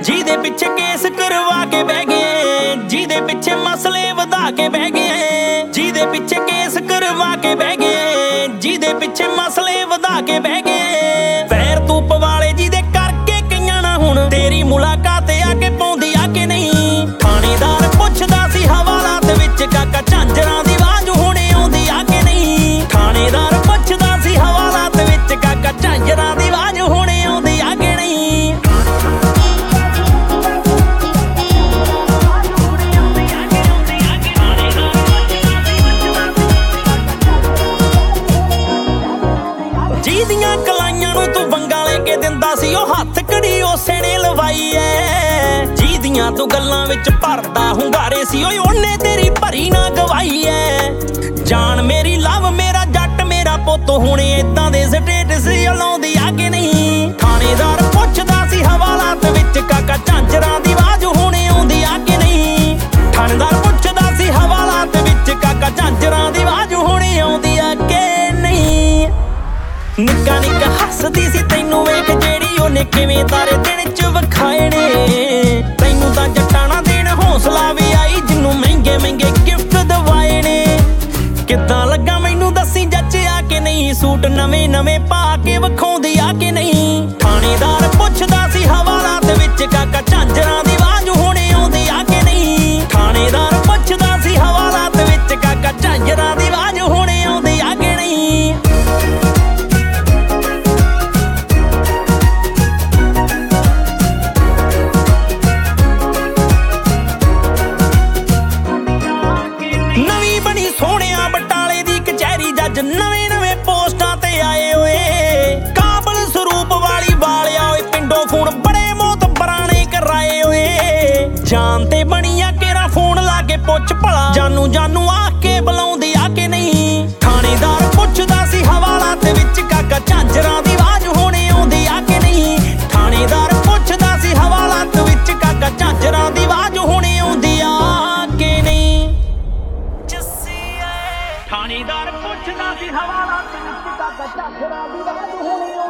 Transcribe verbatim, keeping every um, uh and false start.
ਜਿਹਦੇ ਪਿੱਛੇ ਕੇਸ ਕਰਵਾ ਕੇ ਬਹਿ ਗਏ, ਜਿਹਦੇ ਪਿੱਛੇ ਮਸਲੇ ਵਧਾ ਕੇ ਬਹਿ ਗਏ, ਜਿਹਦੇ ਪਿੱਛੇ ਕੇਸ ਕਰਵਾ ਕੇ ਬਹਿ ਗਏ, ਜਿਹਦੇ ਪਿੱਛੇ ਮਸਲੇ ਵਧਾ ਕੇ ਬਹਿ ਗਏ। ਪੈਰ ਤੂੰ ਪਵਾਲੇ ਜਿਹਦੇ ਕਰਕੇ ਕਈਆਂ ਨਾ ਹੁਣ ਤੇਰੀ ਮੁਲਾਕਾਤ ਆ ਕੇ ਪਾਉਂਦੀ ਆ ਕਿ ਨਹੀਂ। ਥਾਣੇਦਾਰ ਪੁੱਛਦਾ ਸੀ ਹਵਾਲਾਤ ਵਿੱਚ ਕਾਕਾ ਝਾਂਜਰਾਂ ਦੀ ਆਵਾਜ਼ ਹੁਣੇ ਆਉਂਦੀ ਆ ਕਿ ਨਹੀਂ। ਥਾਣੇਦਾਰ ਪੁੱਛਦਾ ਸੀ ਹਵਾਲਾਤ ਵਿੱਚ ਕਾਕਾ ਝਾਂਜਰਾਂ ਦੀ ਆਵਾਜ਼ ਹੁਣੇ ਆਉਂਦੀ ਆ ਕਿ ਨਹੀਂ। ਜਿਹਦੀਆਂ ਕਲਾਈਆਂ ਨੂੰ ਤੂੰ ਵੰਗਾਂ ਲੈ ਕੇ ਦਿੰਦਾ ਸੀ ਉਹ ਹੱਥ ਕੜੀ ਉਸੇ ਨੇ ਲਵਾਈ ਐ। ਜਿਹਦੀਆਂ ਤੂੰ ਗੱਲਾਂ ਵਿੱਚ ਭਰਦਾ ਹੁੰਗਾਰੇ ਸੀ ਓਏ ਉਹਨੇ ਤੇਰੀ ਭਰੀ ਨਾ ਗਵਾਈ ਐ। ਜਾਨ ਮੇਰੀ ਲਵ ਮੇਰਾ ਜੱਟ ਮੇਰਾ ਪੁੱਤ ਹੁਣ ਏਦਾਂ ਦੇ ਸਟੇਟਸ ਲਾਉਂਦੀ ਆ ਕਿ ਨਹੀਂ। ਥਾਣੇਦਾਰ ਪੁੱਛਦਾ ਸੀ ਹਵਾਲਾਤ ਵਿੱਚ ਕਾਕਾ ਝਾਂਜਰਾਂ ਦੀ ਆਵਾਜ਼ ਹੁਣੇ ਆਉਂਦੀ ਆ ਕਿ ਨਹੀਂ। ਥਾਣੇਦਾਰ ਪੁੱਛਦਾ ਸੀ ਹਵਾਲਾਤ ਵਿੱਚ ਕਾਕਾ ਝਾਂਜਰਾਂ ਦੀ ਆਵਾਜ਼ ਹੁਣੇ ਆਉਂਦੀ ਆ ਕਿ ਨਹੀਂ। ਨਿੱਕਾ ਨਿੱਕਾ ਹੱਸਦੀ ਸੀ ਤੈਨੂੰ ਵੇਖ ਜਿਹੜੀ ਉਹਨੇ ਕਿਵੇਂ ਤਾਰੇ ਦਿਨ ਚ ਵਿਖਾਏ ਨੇ। ਤੈਨੂੰ ਤਾਂ ਜੱਟਾਂ ਨਾ ਦੇਣ ਹੌਸਲਾ ਵੀ ਆਈ ਜਿਹਨੂੰ ਮਹਿੰਗੇ ਮਹਿੰਗੇ ਗਿਫਟ ਦਵਾਏ ਨੇ। ਕਿੱਦਾਂ ਲੱਗਾ ਮੈਨੂੰ ਦੱਸੀ ਜੱਚਿਆ ਕਿ ਨਹੀਂ। ਸੂਟ ਨਵੇਂ ਨਵੇਂ ਪਾ ਕੇ ਵਿਖਾਉਂਦੀ ਆ ਕਿ ਨਹੀਂ। ਥਾਣੇਦਾਰ ਪੁੱਛਦਾ ਸੀ ਹਵਾਲਾਤ ਵਿੱਚ ਕਾਕਾ ਝਾਂਜਰਾਂ ਦੀ ਆਵਾਜ਼ ਹੁਣੇ ਆਉਂਦੀ ਆ ਕਿ ਨਹੀਂ। ਥਾਣੇਦਾਰ ਪੁੱਛਦਾ ਸੀ ਹਵਾਲਾਤ ਵਿੱਚ ਕਾਕਾ ਝਾਂਜਰਾਂ ਦੀ ਆਵਾਜ਼ ਹੁਣੇ ਆਉਂਦੀ ਆ ਕਿ ਨਹੀਂ। ਨਵੀਂ ਬਣੀ ਸੋਹਣਿਆ ਬਟਾਲੇ ਦੀ ਕਚਹਿਰੀ ਜੱਜ ਨਵੇਂ ਨਵੇਂ ਪੋਸਟਾਂ ਤੇ ਆਏ ਓਏ। ਕਾਬਲ ਸਰੂਪ ਵਾਲੀ ਵਾਲਿਆ ਓਏ ਪਿੰਡੋਂ ਫੋਨ ਬੜੇ ਮੋਤਬਰਾਂ ਨੇ ਕਰਾਏ ਓਏ। ਜਾਨ ਤੇ ਬਣੀਆ ਕੇਰਾ ਫੋਨ ਲਾ ਕੇ ਪੁੱਛ ਭਲਾ ਜਾਨੂ ਜਾਨੂ ਆ ਕੇ ਬੁਲਾਉਂਦੀ ਆ ਕਿ ਨਹੀਂ। ਥਾਣੇਦਾਰ ਪੁੱਛਦਾ ਸੀ ਹਵਾਲਾਤ ਵਿੱਚ ਕਾਕਾ ਝਾਂਜਰਾਂ ਦੀ ਆਵਾਜ਼ ਹੁਣੇ ਆਉਂਦੀ ਆ ਕਿ ਨਹੀਂ। ਥਾਣੇਦਾਰ ਪੁੱਛਦਾ ਸੀ ਹਵਾਲਾਤ ਵਿੱਚ ਕਾਕਾ ਝਾਂਜਰਾਂ ਦੀ ਆਵਾਜ਼ ਹੁਣੇ ਆਉਂਦੀ ਆ ਕਿ ਨਹੀਂ। ਥਾਣੇਦਾਰ ਪੁੱਛਦਾ ਸੀ ਹਵਾਲਾਤ ਵਿੱਚ ਕਾਕਾ ਝਾਂਜਰਾਂ ਦੀ ਆਵਾਜ਼ ਹੁਣੇ